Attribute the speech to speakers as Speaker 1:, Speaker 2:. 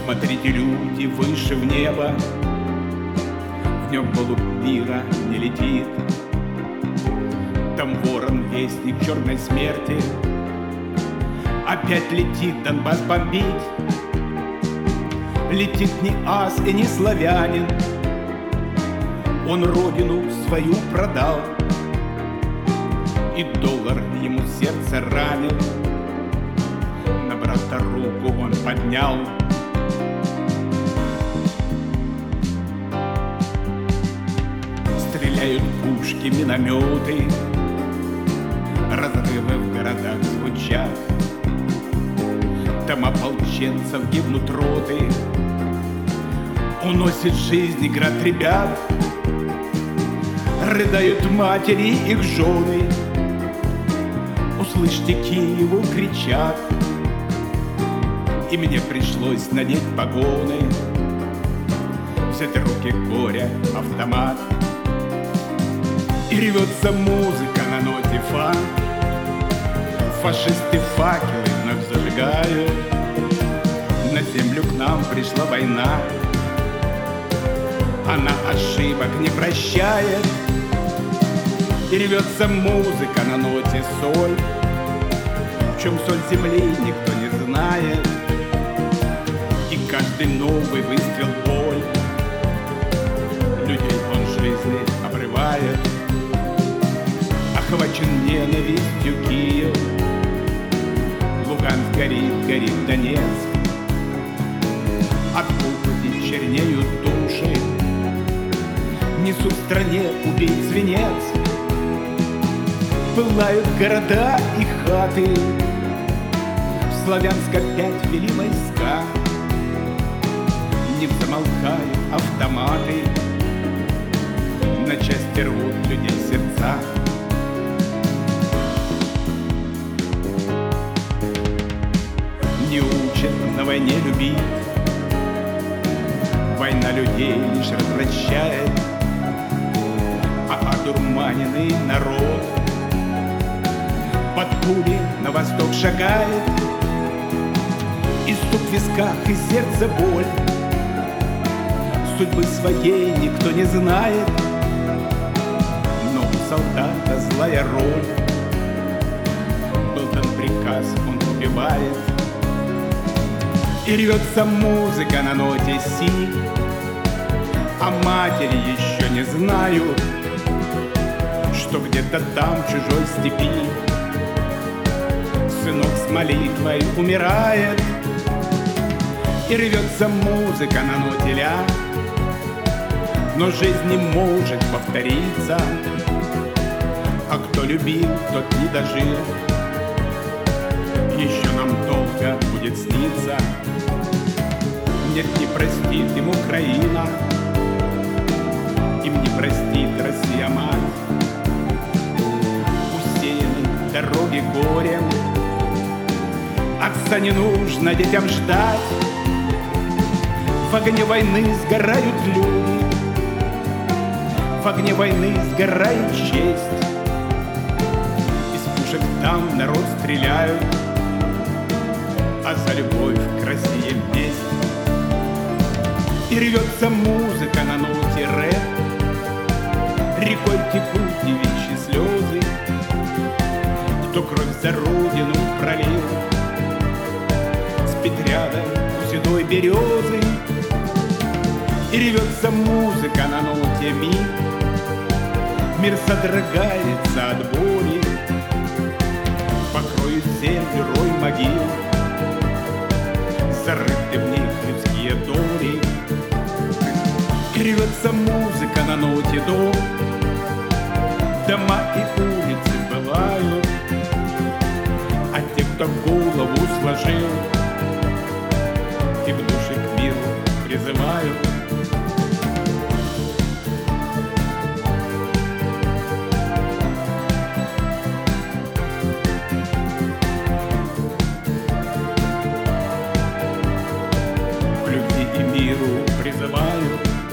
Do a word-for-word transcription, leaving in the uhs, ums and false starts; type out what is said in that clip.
Speaker 1: Смотрите, люди, выше в небо, в нем голубь мира не летит. Там ворон, вестник черной смерти, опять летит Донбасс бомбить. Летит не ас и не славянин, он родину свою продал, и доллар ему сердце ранил. На брата руку он поднял. Стреляют пушки, минометы, разрывы в городах звучат. Там ополченцев гибнут роты, уносит жизни град ребят. Рыдают матери, их жены, услышьте, Киеву кричат. И мне пришлось надеть погоны, взять в руки горя автомат. И ревется музыка на ноте фа. Фашисты факелы вновь зажигают. На землю к нам пришла война, она ошибок не прощает. И ревется музыка на ноте соль. В чем соль земли, никто не знает. И каждый новый выстрел боль. Людей он жизни обрывает. Охвачен ненавистью Киев, Луганск горит, горит Донецк. От пухоти чернеют души, несут в стране убийц венец. Пылают города и хаты, в Славянск опять вели войска. Не замолкают автоматы, на части рвут людей сердца. Не учат на войне любить, война людей лишь развращает. А одурманенный народ под пули на восток шагает. И стук в висках, и сердце боль. Судьбы своей никто не знает, но у солдата злая роль. Был дан приказ, он убивает. И рвется музыка на ноте си, а матери еще не знают, что где-то там в чужой степи сынок с молитвой умирает. И рвется музыка на ноте ля, но жизнь не может повториться. А кто любил, тот не дожил, еще нам долго будет сниться. Нет, не простит им Украина, им не простит Россия мать. Усеяны дороги горем, отца не нужно детям ждать. В огне войны сгорают люди, в огне войны сгорает честь. Из пушек там народ стреляют, а за любовь к России месть. И рвется музыка на ноте ре, рекой текут девичьи слезы. Кто кровь за родину пролил, спит рядом у седой березы. И рвется музыка на ноте ми, мир содрогается от боли. Покроет землю рой могил, зарыты в них людские доли. И рвется музыка на ноте до, дома и улицы бывают, а те, кто голову сложил, их души к миру призывают. К любви и миру призывают.